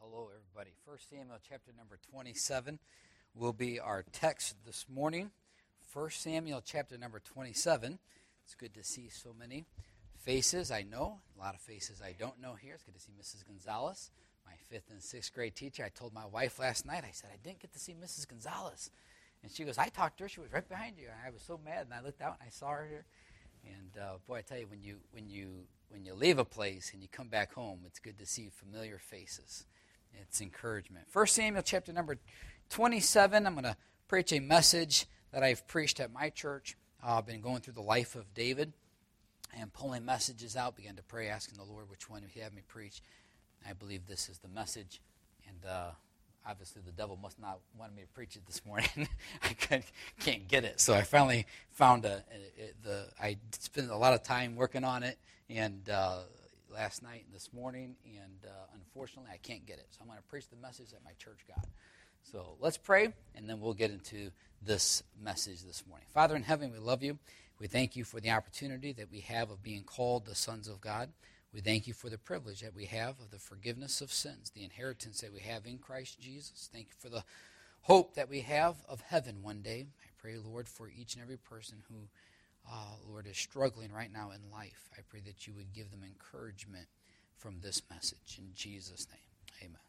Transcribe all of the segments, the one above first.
Hello, everybody. 1 Samuel chapter number 27 will be our text this morning. 1 Samuel chapter number 27. It's good to see so many faces I know, a lot of faces I don't know here. It's good to see Mrs. Gonzalez, my 5th and 6th grade teacher. I told my wife last night, I said, I didn't get to see Mrs. Gonzalez. And she goes, I talked to her. She was right behind you. And I was so mad, and I looked out and I saw her here. And boy, I tell you, when you leave a place and you come back home, it's good to see familiar faces. It's encouragement. 1 Samuel chapter number 27, I'm going to preach a message that I've preached at my church. I've been going through the life of David and pulling messages out, began to pray, asking the Lord which one He'd have me preach. I believe this is the message, and obviously the devil must not want me to preach it this morning. I can't get it, so I finally found I spent a lot of time working on it, and last night and this morning, and unfortunately I can't get it. So I'm going to preach the message that my church got. So let's pray, and then we'll get into this message this morning. Father in heaven, we love you. We thank you for the opportunity that we have of being called the sons of God. We thank you for the privilege that we have of the forgiveness of sins, the inheritance that we have in Christ Jesus. Thank you for the hope that we have of heaven one day. I pray, Lord, for each and every person who Lord, is struggling right now in life. I pray that you would give them encouragement from this message. In Jesus' name, amen.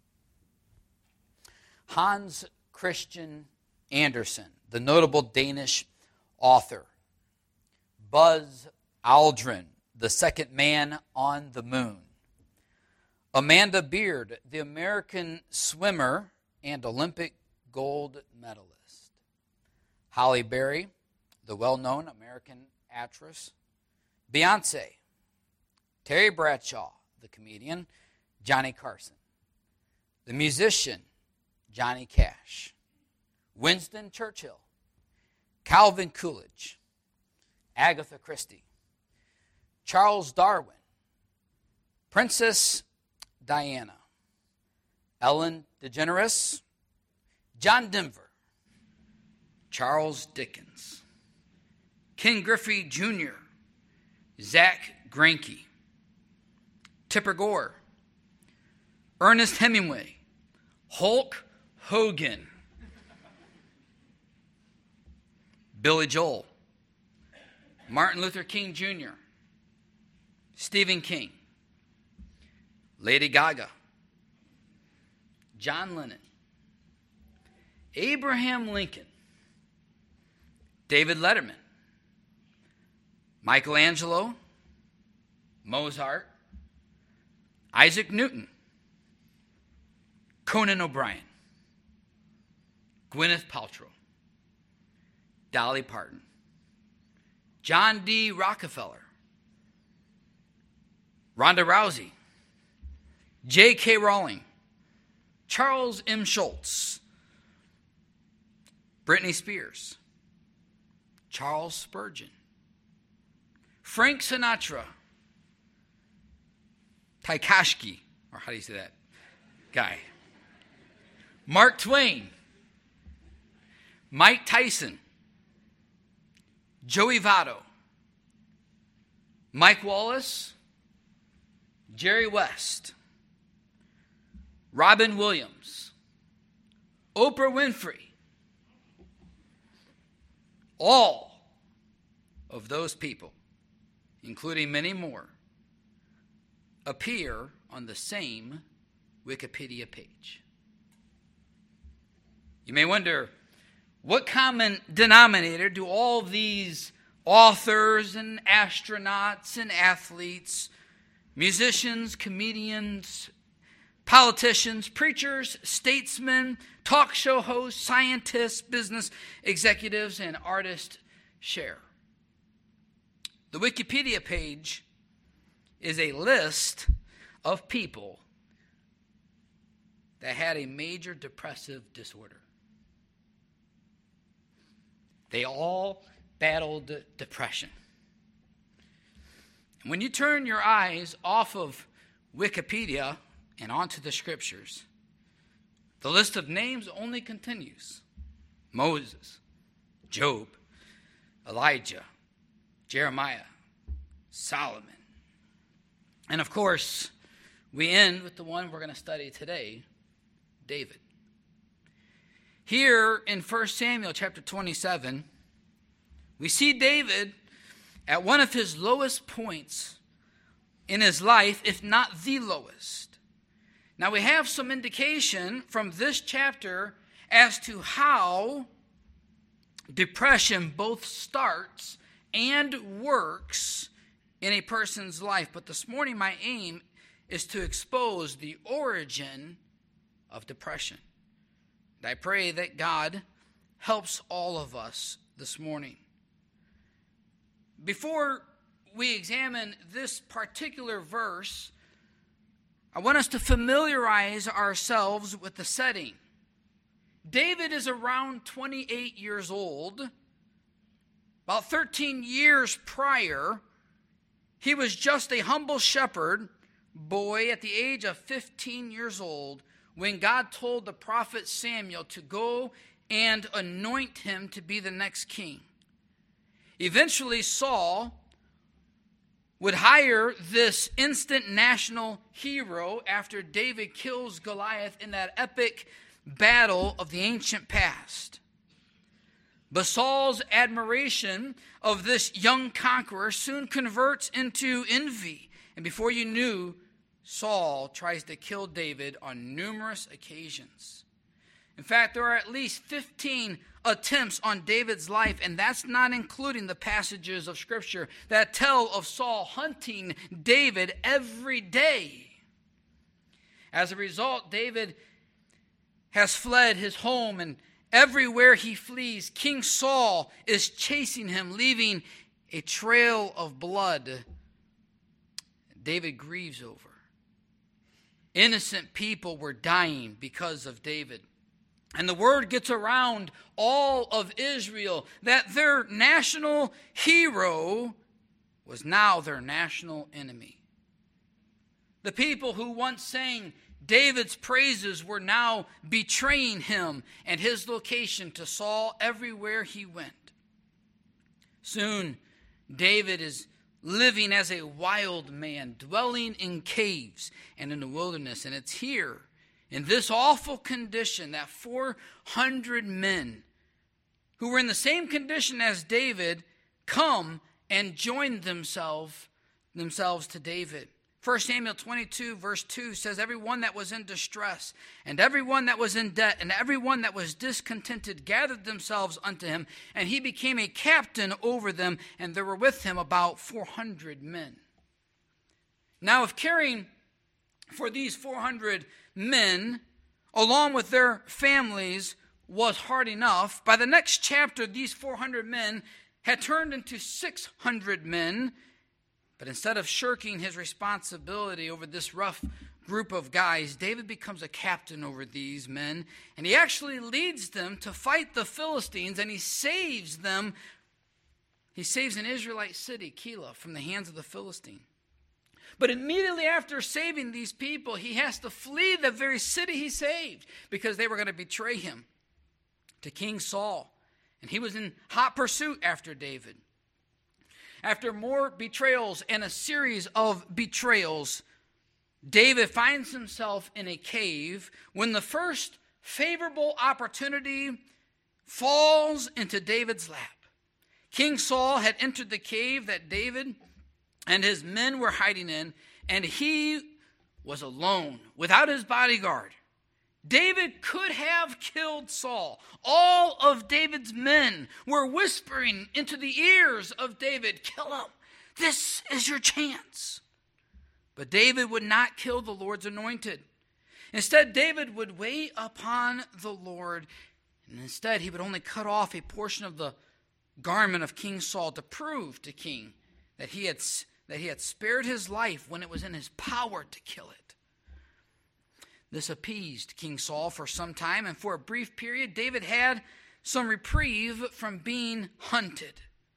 Hans Christian Andersen, the notable Danish author. Buzz Aldrin, the second man on the moon. Amanda Beard, the American swimmer and Olympic gold medalist. Halle Berry, the well-known American actress. Beyonce. Terry Bradshaw, the comedian. Johnny Carson. The musician, Johnny Cash. Winston Churchill. Calvin Coolidge. Agatha Christie. Charles Darwin. Princess Diana. Ellen DeGeneres. John Denver. Charles Dickens. Ken Griffey Jr., Zach Greinke, Tipper Gore, Ernest Hemingway, Hulk Hogan, Billy Joel, Martin Luther King Jr., Stephen King, Lady Gaga, John Lennon, Abraham Lincoln, David Letterman, Michelangelo, Mozart, Isaac Newton, Conan O'Brien, Gwyneth Paltrow, Dolly Parton, John D. Rockefeller, Ronda Rousey, J.K. Rowling, Charles M. Schultz, Britney Spears, Charles Spurgeon, Frank Sinatra, Tchaikovsky, or how do you say that guy? Mark Twain, Mike Tyson, Joey Votto, Mike Wallace, Jerry West, Robin Williams, Oprah Winfrey. All of those people, including many more, appear on the same Wikipedia page. You may wonder, what common denominator do all these authors and astronauts and athletes, musicians, comedians, politicians, preachers, statesmen, talk show hosts, scientists, business executives, and artists share? The Wikipedia page is a list of people that had a major depressive disorder. They all battled depression. And when you turn your eyes off of Wikipedia and onto the scriptures, the list of names only continues. Moses, Job, Elijah, Jeremiah, Solomon. And of course, We end with the one we're going to study today, David. Here in 1 Samuel chapter 27, we see David at one of his lowest points in his life, if not the lowest. Now we have some indication from this chapter as to how depression both starts and works in a person's life. But this morning my aim is to expose the origin of depression. And I pray that God helps all of us this morning. Before we examine this particular verse, I want us to familiarize ourselves with the setting. David is around 28 years old. About 13 years prior, he was just a humble shepherd boy at the age of 15 years old when God told the prophet Samuel to go and anoint him to be the next king. Eventually, Saul would hire this instant national hero after David kills Goliath in that epic battle of the ancient past. But Saul's admiration of this young conqueror soon converts into envy. And before you knew, Saul tries to kill David on numerous occasions. In fact, there are at least 15 attempts on David's life, and that's not including the passages of Scripture that tell of Saul hunting David every day. As a result, David has fled his home, and everywhere he flees, King Saul is chasing him, leaving a trail of blood David grieves over. Innocent people were dying because of David. And the word gets around all of Israel that their national hero was now their national enemy. The people who once sang David's praises were now betraying him and his location to Saul everywhere he went. Soon, David is living as a wild man, dwelling in caves and in the wilderness. And it's here, in this awful condition, that 400 men who were in the same condition as David come and join themselves to David. 1 Samuel 22 verse 2 says, everyone that was in distress, and everyone that was in debt, and everyone that was discontented gathered themselves unto him, and he became a captain over them, and there were with him about 400 men. Now, if caring for these 400 men, along with their families, was hard enough, by the next chapter, these 400 men had turned into 600 men. But instead of shirking his responsibility over this rough group of guys, David becomes a captain over these men, and he actually leads them to fight the Philistines, and he saves them. He saves an Israelite city, Keilah, from the hands of the Philistine. But immediately after saving these people, he has to flee the very city he saved because they were going to betray him to King Saul. And he was in hot pursuit after David. After more betrayals and a series of betrayals, David finds himself in a cave when the first favorable opportunity falls into David's lap. King Saul had entered the cave that David and his men were hiding in, and he was alone, without his bodyguard. David could have killed Saul. All of David's men were whispering into the ears of David, kill him. This is your chance. But David would not kill the Lord's anointed. Instead, David would wait upon the Lord, and instead he would only cut off a portion of the garment of King Saul to prove to King that he had spared his life when it was in his power to kill it. This appeased King Saul for some time, and for a brief period, David had some reprieve from being hunted.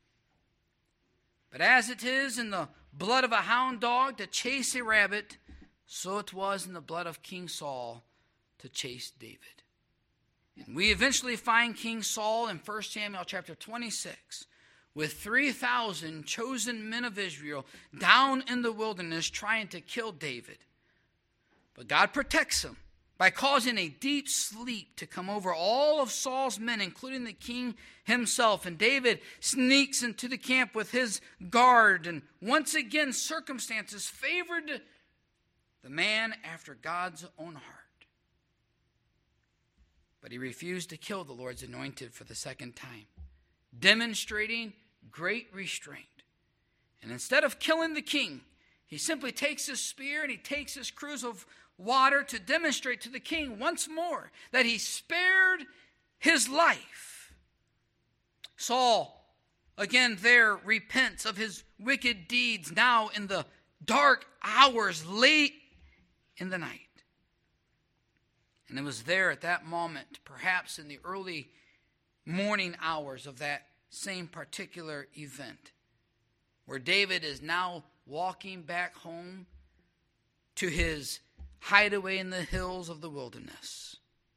But as it is in the blood of a hound dog to chase a rabbit, so it was in the blood of King Saul to chase David. And we eventually find King Saul in 1 Samuel chapter 26 with 3,000 chosen men of Israel down in the wilderness trying to kill David. But God protects him by causing a deep sleep to come over all of Saul's men, including the king himself. And David sneaks into the camp with his guard. And once again, circumstances favored the man after God's own heart. But he refused to kill the Lord's anointed for the second time, demonstrating great restraint. And instead of killing the king, he simply takes his spear and he takes his cruse of water to demonstrate to the king once more that he spared his life. Saul, again there, repents of his wicked deeds now in the dark hours late in the night. And it was there at that moment, perhaps in the early morning hours of that same particular event, where David is now walking back home to his hideaway in the hills of the wilderness.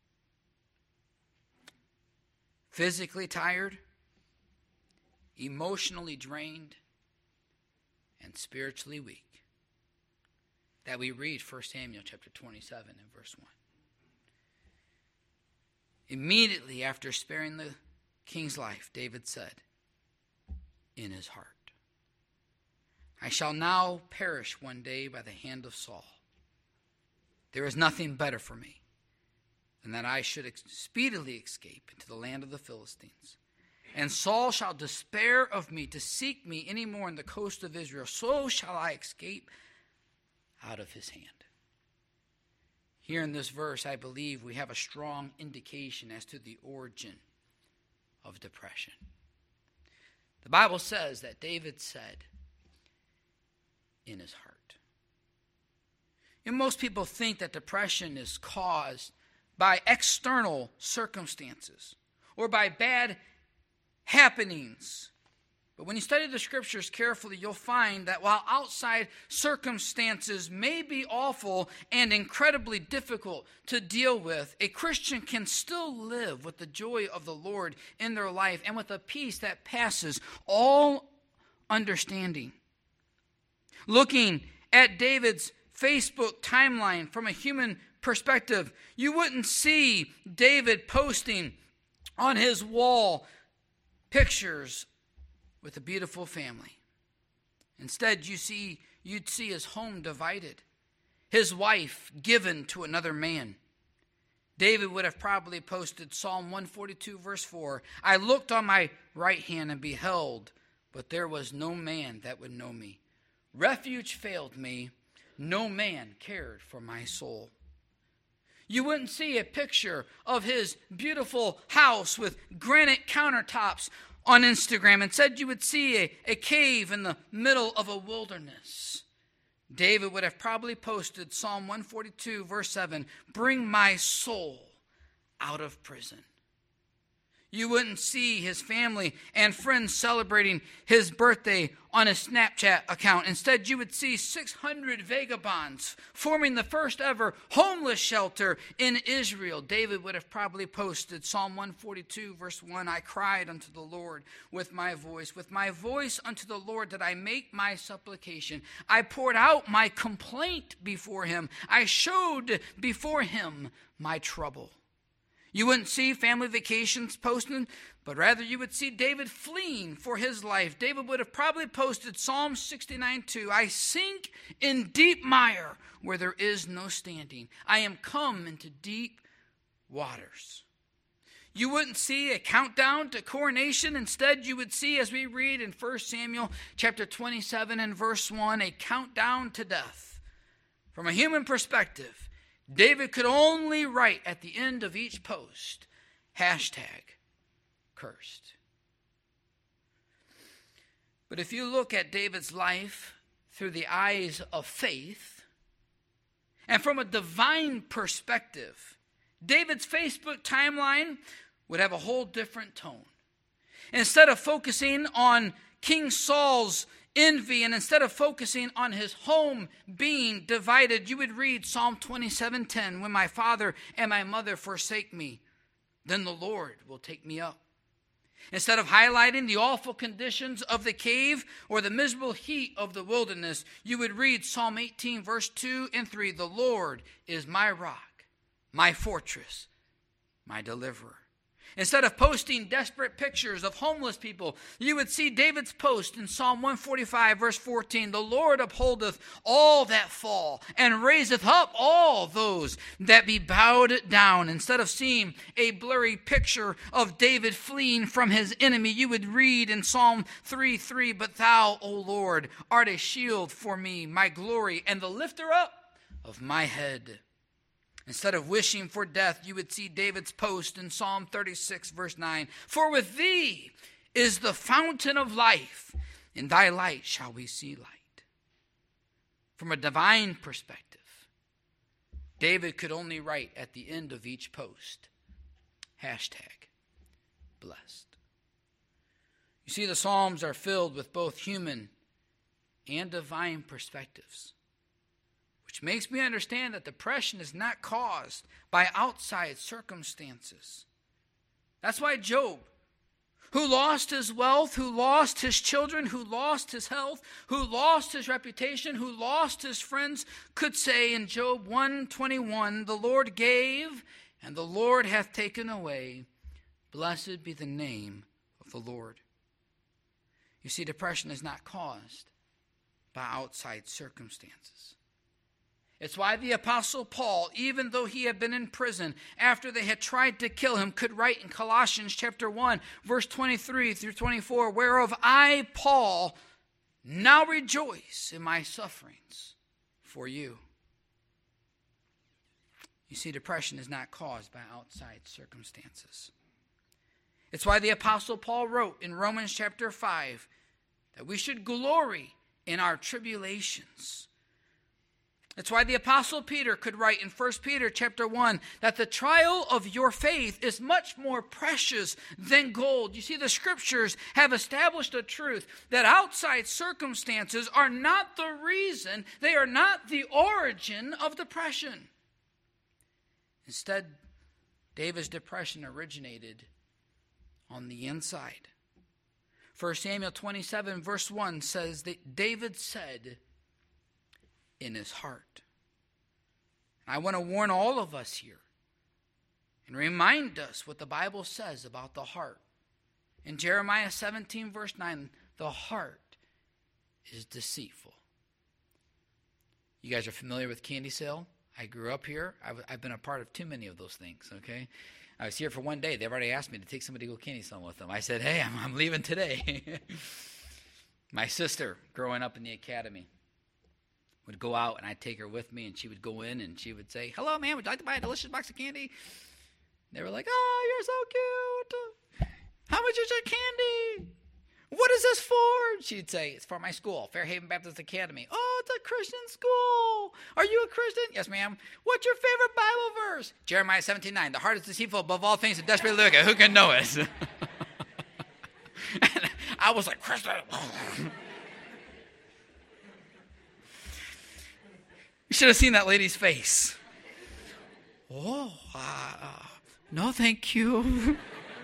Physically tired, emotionally drained, and spiritually weak. That we read 1 Samuel chapter 27 and verse 1. Immediately after sparing the king's life, David said in his heart, I shall now perish one day by the hand of Saul. There is nothing better for me than that I should speedily escape into the land of the Philistines. And Saul shall despair of me to seek me any more in the coast of Israel. So shall I escape out of his hand. Here in this verse, I believe we have a strong indication as to the origin of depression. The Bible says that David said in his heart. And most people think that depression is caused by external circumstances or by bad happenings. But when you study the scriptures carefully, you'll find that while outside circumstances may be awful and incredibly difficult to deal with, a Christian can still live with the joy of the Lord in their life and with a peace that passes all understanding. Looking at David's Facebook timeline from a human perspective, you wouldn't see David posting on his wall pictures with a beautiful family. Instead, you'd see his home divided, his wife given to another man. David would have probably posted Psalm 142, verse 4, I looked on my right hand and beheld, but there was no man that would know me. Refuge failed me, no man cared for my soul. You wouldn't see a picture of his beautiful house with granite countertops on Instagram. Instead, you would see a cave in the middle of a wilderness. David would have probably posted Psalm 142, verse 7, bring my soul out of prison. You wouldn't see his family and friends celebrating his birthday on his Snapchat account. Instead, you would see 600 vagabonds forming the first ever homeless shelter in Israel. David would have probably posted Psalm 142, verse 1, I cried unto the Lord with my voice unto the Lord did I make my supplication. I poured out my complaint before him. I showed before him my trouble. You wouldn't see family vacations posted, but rather you would see David fleeing for his life. David would have probably posted Psalm 69:2. I sink in deep mire where there is no standing. I am come into deep waters. You wouldn't see a countdown to coronation. Instead, you would see, as we read in 1 Samuel chapter 27 and verse 1, a countdown to death. From a human perspective, David could only write at the end of each post, #cursed. But if you look at David's life through the eyes of faith, and from a divine perspective, David's Facebook timeline would have a whole different tone. Instead of focusing on King Saul's envy, and instead of focusing on his home being divided, you would read Psalm 27:10, when my father and my mother forsake me, then the Lord will take me up. Instead of highlighting the awful conditions of the cave or the miserable heat of the wilderness, you would read Psalm 18, verse 2 and 3. The Lord is my rock, my fortress, my deliverer. Instead of posting desperate pictures of homeless people, you would see David's post in Psalm 145, verse 14. The Lord upholdeth all that fall, and raiseth up all those that be bowed down. Instead of seeing a blurry picture of David fleeing from his enemy, you would read in Psalm 3:3, But thou, O Lord, art a shield for me, my glory, and the lifter up of my head. Instead of wishing for death, you would see David's post in Psalm 36, verse 9. For with thee is the fountain of life. In thy light shall we see light. From a divine perspective, David could only write at the end of each post, #blessed. You see, the Psalms are filled with both human and divine perspectives, which makes me understand that depression is not caused by outside circumstances. That's why Job, who lost his wealth, who lost his children, who lost his health, who lost his reputation, who lost his friends, could say in Job 1:21, the Lord gave, and the Lord hath taken away. Blessed be the name of the Lord. You see, depression is not caused by outside circumstances. It's why the Apostle Paul, even though he had been in prison after they had tried to kill him, could write in Colossians chapter 1, verse 23 through 24, whereof I, Paul, now rejoice in my sufferings for you. You see, depression is not caused by outside circumstances. It's why the Apostle Paul wrote in Romans chapter 5 that we should glory in our tribulations. It's why the Apostle Peter could write in 1 Peter chapter 1 that the trial of your faith is much more precious than gold. You see, the scriptures have established a truth that outside circumstances are not the reason, they are not the origin of depression. Instead, David's depression originated on the inside. 1 Samuel 27 verse 1 says that David said in his heart. I want to warn all of us here and remind us what the Bible says about the heart. In Jeremiah 17 verse 9, the heart is deceitful. You guys are familiar with candy sale? I grew up here. I've been a part of too many of those things, okay? I was here for one day. They've already asked me to take somebody to go candy selling with them. I said, hey, I'm leaving today. My sister, growing up in the academy, would go out and I'd take her with me and she would go in and she would say, hello, ma'am, would you like to buy a delicious box of candy? And they were like, oh, you're so cute. How much is your candy? What is this for? She'd say, it's for my school, Fairhaven Baptist Academy. Oh, it's a Christian school. Are you a Christian? Yes, ma'am. What's your favorite Bible verse? Jeremiah 17:9. The heart is deceitful above all things and desperately wicked. Who can know it? And I was like, Christian. You should have seen that lady's face. Oh, no, thank you.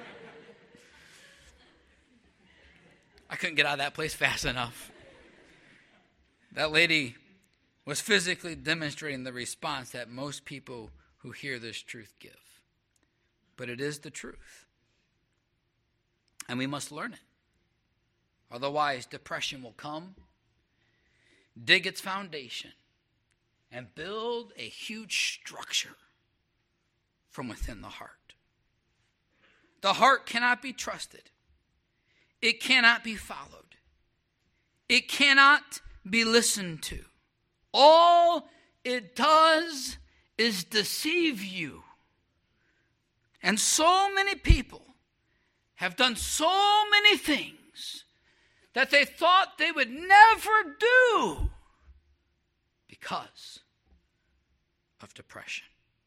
I couldn't get out of that place fast enough. That lady was physically demonstrating the response that most people who hear this truth give. But it is the truth. And we must learn it. Otherwise, depression will come, dig its foundation, and build a huge structure from within the heart. The heart cannot be trusted. It cannot be followed. It cannot be listened to. All it does is deceive you. And so many people have done so many things that they thought they would never do because of depression.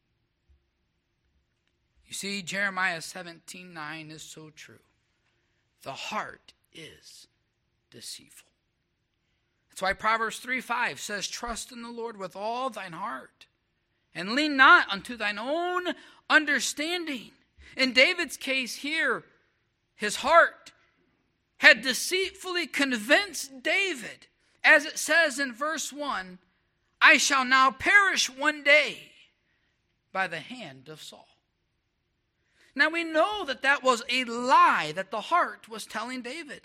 You see, Jeremiah 17:9 is so true. The heart is deceitful. That's why Proverbs 3:5 says, trust in the Lord with all thine heart, and lean not unto thine own understanding. In David's case here, his heart had deceitfully convinced David, as it says in verse 1, I shall now perish one day by the hand of Saul. Now we know that that was a lie that the heart was telling David.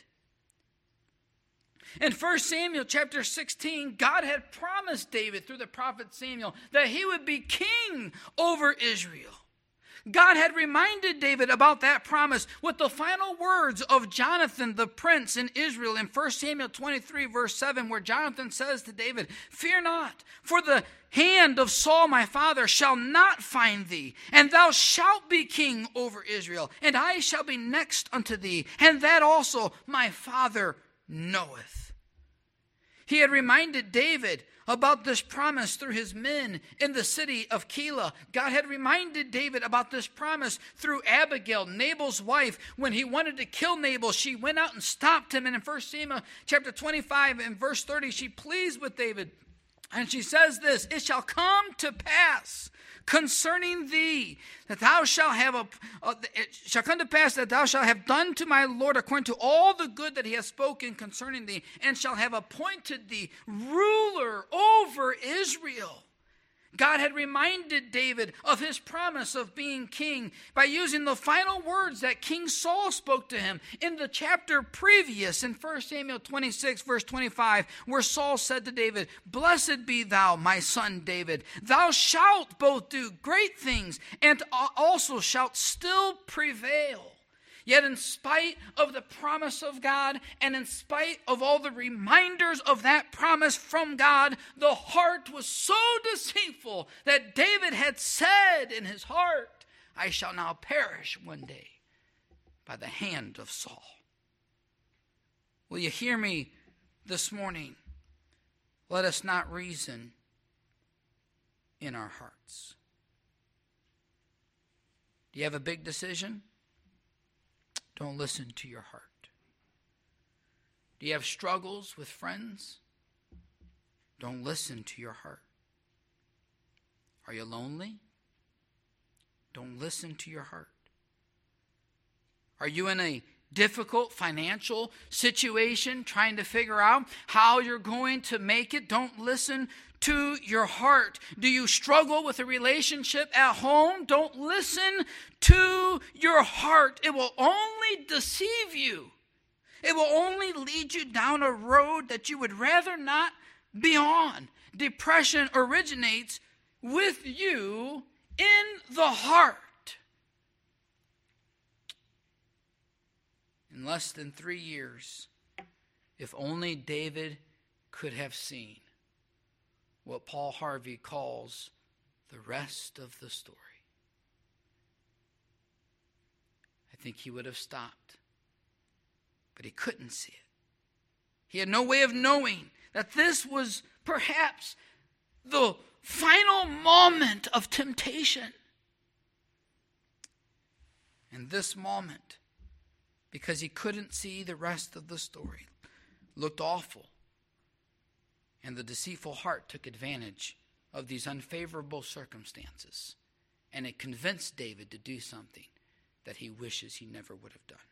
In 1 Samuel chapter 16, God had promised David through the prophet Samuel that he would be king over Israel. God had reminded David about that promise with the final words of Jonathan, the prince in Israel, in 1 Samuel 23, verse 7, where Jonathan says to David, fear not, for the hand of Saul my father shall not find thee, and thou shalt be king over Israel, and I shall be next unto thee, and that also my father knoweth. He had reminded David about this promise through his men in the city of Keilah. God had reminded David about this promise through Abigail, Nabal's wife. When he wanted to kill Nabal, she went out and stopped him. And in 1 Samuel chapter 25 and verse 30, she pleads with David. And she says this, it shall come to pass concerning thee that thou shalt have it shall come to pass that thou shalt have done to my Lord according to all the good that he has spoken concerning thee, and shall have appointed thee ruler over Israel. God had reminded David of his promise of being king by using the final words that King Saul spoke to him in the chapter previous in 1 Samuel 26, verse 25, where Saul said to David, blessed be thou, my son David. Thou shalt both do great things and also shalt still prevail. Yet in spite of the promise of God and in spite of all the reminders of that promise from God, the heart was so deceitful that David had said in his heart, I shall now perish one day by the hand of Saul. Will you hear me this morning? Let us not reason in our hearts. Do you have a big decision? Don't listen to your heart. Do you have struggles with friends? Don't listen to your heart. Are you lonely? Don't listen to your heart. Are you in a difficult financial situation trying to figure out how you're going to make it? Don't listen to your heart. Do you struggle with a relationship at home? Don't listen to your heart. It will only deceive you. It will only lead you down a road that you would rather not be on. Depression originates with you in the heart. In less than 3 years, if only David could have seen what Paul Harvey calls the rest of the story, I think he would have stopped. But he couldn't see it. He had no way of knowing that this was perhaps the final moment of temptation. And this moment, because he couldn't see the rest of the story, looked awful. And the deceitful heart took advantage of these unfavorable circumstances. And it convinced David to do something that he wishes he never would have done.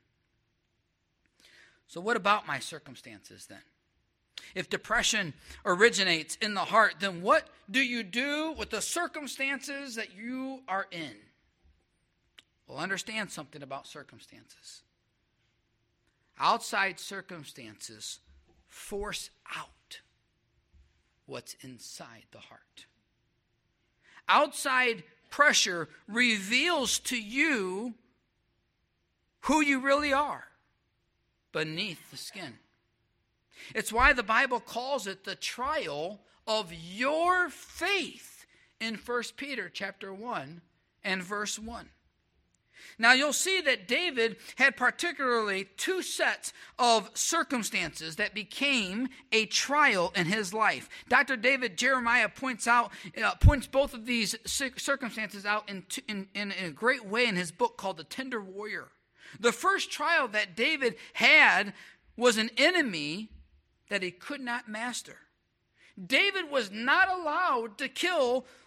So what about my circumstances then? If depression originates in the heart, then what do you do with the circumstances that you are in? Well, understand something about circumstances. Outside circumstances force out what's inside the heart. Outside pressure reveals to you who you really are beneath the skin. It's why the Bible calls it the trial of your faith in 1 Peter chapter 1 and verse 1. Now you'll see that David had particularly 2 sets of circumstances that became a trial in his life. Dr. David Jeremiah points both of these circumstances out in a great way in his book called The Tender Warrior. The first trial that David had was an enemy that he could not master. David was not allowed to kill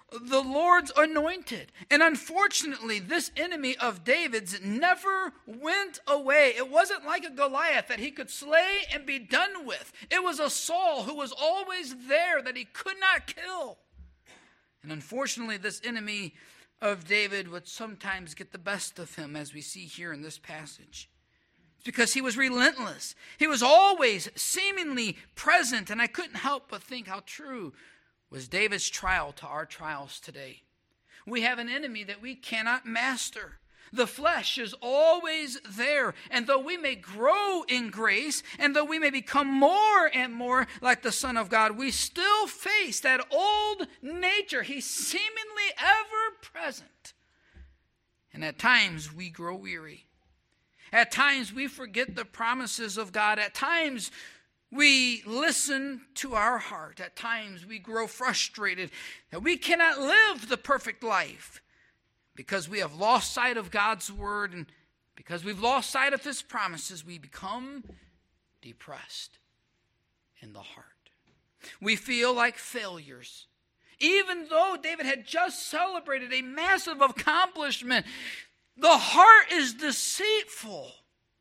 the Lord's anointed. And unfortunately, this enemy of David's never went away. It wasn't like a Goliath that he could slay and be done with. It was a Saul who was always there that he could not kill. And unfortunately, this enemy of David would sometimes get the best of him, as we see here in this passage. It's because he was relentless. He was always seemingly present, and I couldn't help but think how true was David's trial to our trials today. We have an enemy that we cannot master. The flesh is always there, and though we may grow in grace, and though we may become more and more like the Son of God, we still face that old nature. He's seemingly ever present. And at times we grow weary. At times we forget the promises of God. At times we listen to our heart. At times we grow frustrated that we cannot live the perfect life because we have lost sight of God's word, and because we've lost sight of his promises, we become depressed in the heart. We feel like failures. Even though David had just celebrated a massive accomplishment, the heart is deceitful.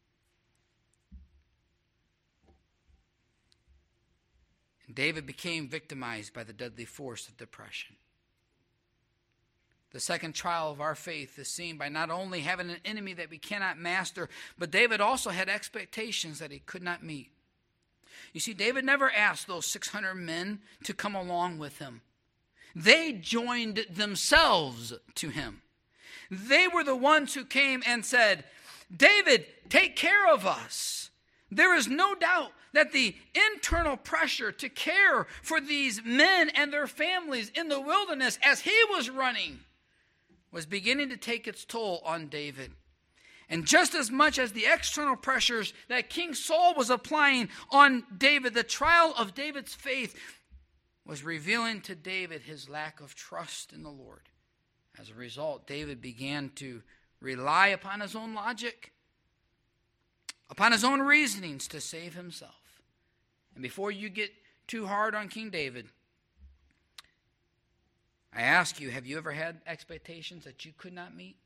David became victimized by the deadly force of depression. The second trial of our faith is seen by not only having an enemy that we cannot master, but David also had expectations that he could not meet. You see, David never asked those 600 men to come along with him. They joined themselves to him. They were the ones who came and said, David, take care of us. There is no doubt that the internal pressure to care for these men and their families in the wilderness as he was running was beginning to take its toll on David. And just as much as the external pressures that King Saul was applying on David, the trial of David's faith was revealing to David his lack of trust in the Lord. As a result, David began to rely upon his own logic, upon his own reasonings to save himself. And before you get too hard on King David, I ask you, have you ever had expectations that you could not meet?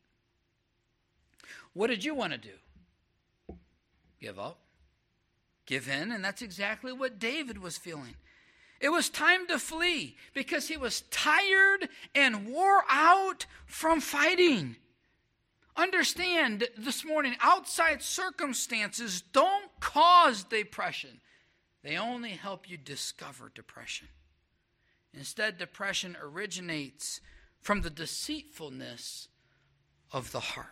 What did you want to do? Give up? Give in? And that's exactly what David was feeling. It was time to flee because he was tired and wore out from fighting. Understand this morning, outside circumstances don't cause depression. They only help you discover depression. Instead, depression originates from the deceitfulness of the heart.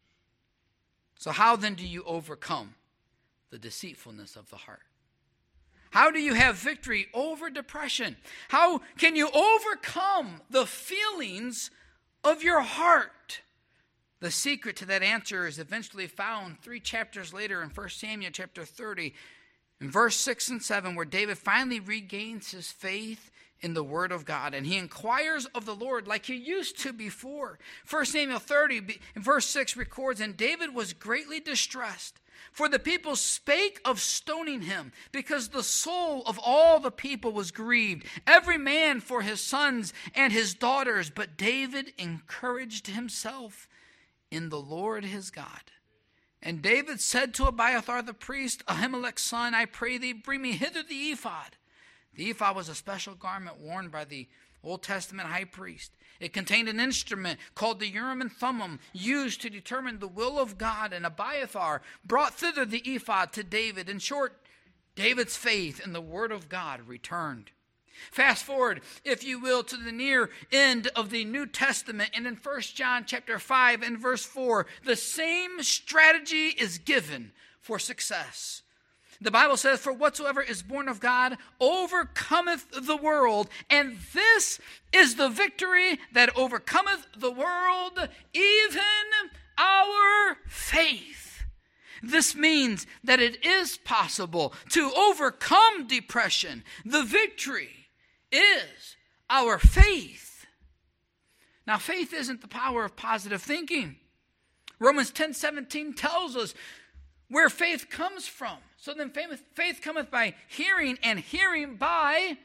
So how then do you overcome the deceitfulness of the heart? How do you have victory over depression? How can you overcome the feelings of your heart? The secret to that answer is eventually found 3 chapters later in 1 Samuel chapter 30, in verse 6 and 7, where David finally regains his faith in the word of God, and he inquires of the Lord like he used to before. 1 Samuel 30, in verse 6 records, and David was greatly distressed, for the people spake of stoning him, because the soul of all the people was grieved, every man for his sons and his daughters. But David encouraged himself in the Lord his God. And David said to Abiathar the priest, Ahimelech's son, I pray thee, bring me hither the ephod. The ephod was a special garment worn by the Old Testament high priest. It contained an instrument called the Urim and Thummim, used to determine the will of God. And Abiathar brought thither the ephod to David. In short, David's faith in the word of God returned. Fast forward, if you will, to the near end of the New Testament, and in 1 John chapter 5 and verse 4, the same strategy is given for success. The Bible says, for whatsoever is born of God overcometh the world, and this is the victory that overcometh the world, even our faith. This means that it is possible to overcome depression. The victory is our faith. Now, faith isn't the power of positive thinking. Romans 10:17 tells us where faith comes from. So then faith cometh by hearing, and hearing by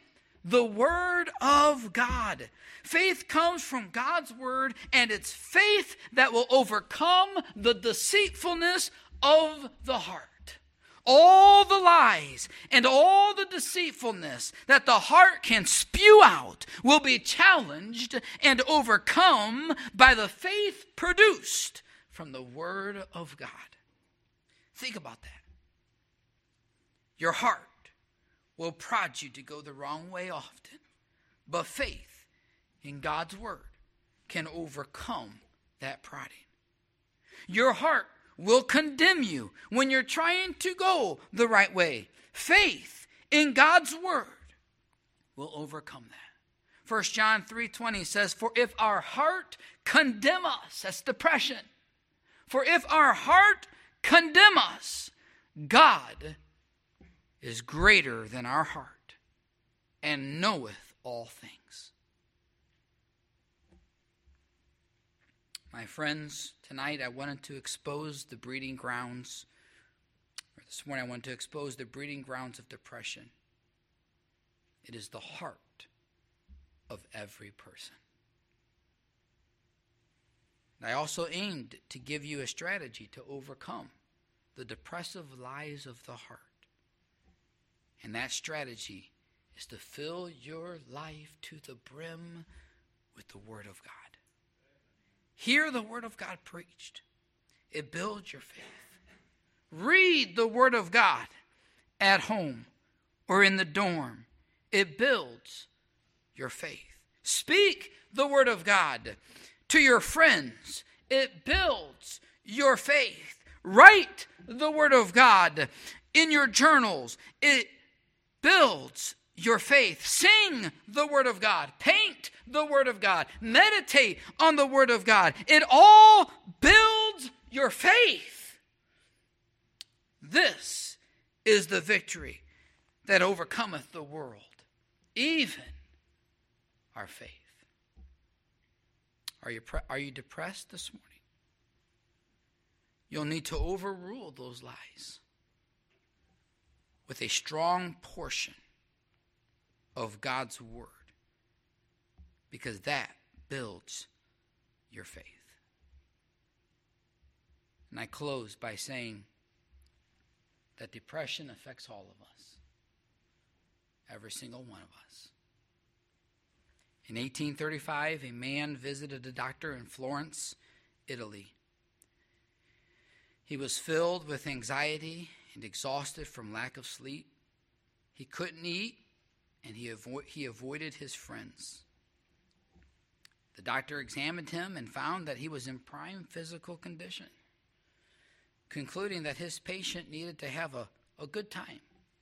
the Word of God. Faith comes from God's Word, and it's faith that will overcome the deceitfulness of the heart. All the lies and all the deceitfulness that the heart can spew out will be challenged and overcome by the faith produced from the Word of God. Think about that. Your heart will prod you to go the wrong way often, but faith in God's Word can overcome that prodding. Your heart will condemn you when you're trying to go the right way. Faith in God's Word will overcome that. 1 John 3:20 says, "For if our heart condemn us," that's depression. "For if our heart condemn us, God is greater than our heart and knoweth all things." My friends, tonight I wanted to expose the breeding grounds, or this morning I wanted to expose the breeding grounds of depression. It is the heart of every person. And I also aimed to give you a strategy to overcome the depressive lies of the heart. And that strategy is to fill your life to the brim with the Word of God. Hear the Word of God preached. It builds your faith. Read the Word of God at home or in the dorm. It builds your faith. Speak the Word of God to your friends. It builds your faith. Write the Word of God in your journals. It builds your faith. Sing the Word of God. Paint the Word of God. Meditate on the Word of God. It all builds your faith. This is the victory that overcometh the world, even our faith. Are you depressed this morning? You'll need to overrule those lies with a strong portion of God's Word, because that builds your faith. And I close by saying that depression affects all of us, every single one of us. In 1835, a man visited a doctor in Florence, Italy. He was filled with anxiety and exhausted from lack of sleep. He couldn't eat, and he avoided his friends. The doctor examined him and found that he was in prime physical condition, concluding that his patient needed to have a good time.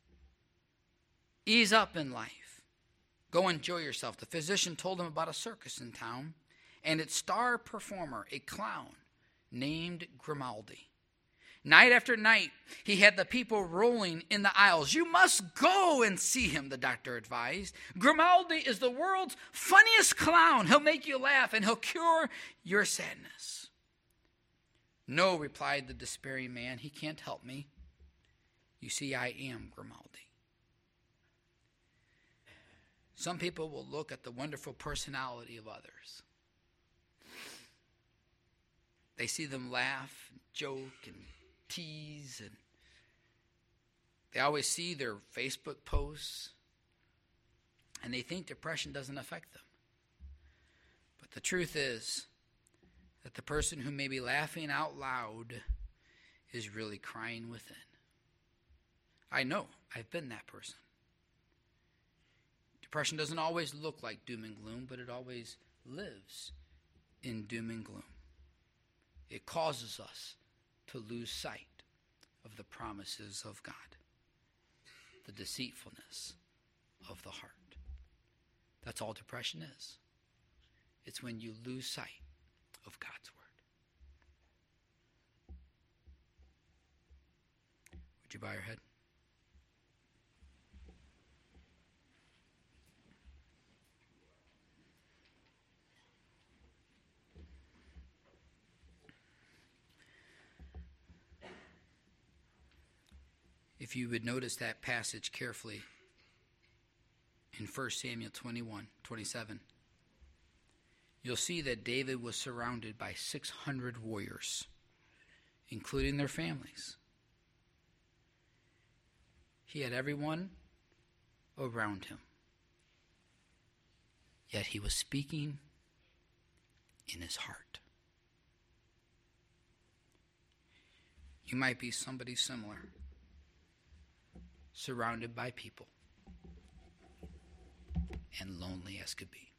Ease up in life. Go enjoy yourself. The physician told him about a circus in town and its star performer, a clown named Grimaldi. Night after night, he had the people rolling in the aisles. "You must go and see him," the doctor advised. "Grimaldi is the world's funniest clown. He'll make you laugh and he'll cure your sadness." "No," replied the despairing man, "he can't help me. You see, I am Grimaldi." Some people will look at the wonderful personality of others. They see them laugh, and joke, and tease, and they always see their Facebook posts, and they think depression doesn't affect them. But the truth is that the person who may be laughing out loud is really crying within. I know, I've been that person. Depression doesn't always look like doom and gloom, but it always lives in doom and gloom. It causes us to lose sight of the promises of God, the deceitfulness of the heart. That's all depression is. It's when you lose sight of God's Word. Would you bow your head? If you would notice that passage carefully in 1 Samuel 27, you'll see that David was surrounded by 600 warriors, including their families. He had everyone around him. Yet he was speaking in his heart. You might be somebody similar, surrounded by people, and lonely as could be.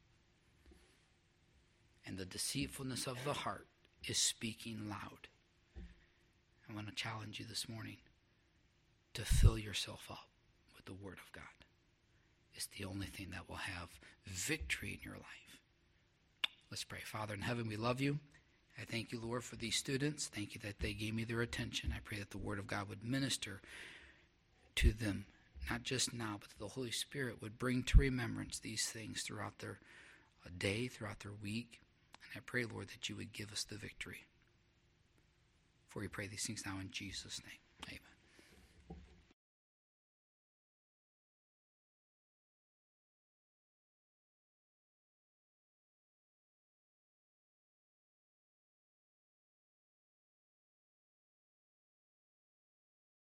And the deceitfulness of the heart is speaking loud. I want to challenge you this morning to fill yourself up with the Word of God. It's the only thing that will have victory in your life. Let's pray. Father in heaven, we love you. I thank you, Lord, for these students. Thank you that they gave me their attention. I pray that the Word of God would minister to them, not just now, but that the Holy Spirit would bring to remembrance these things throughout their day, throughout their week. And I pray, Lord, that you would give us the victory. For we pray these things now in Jesus' name. Amen.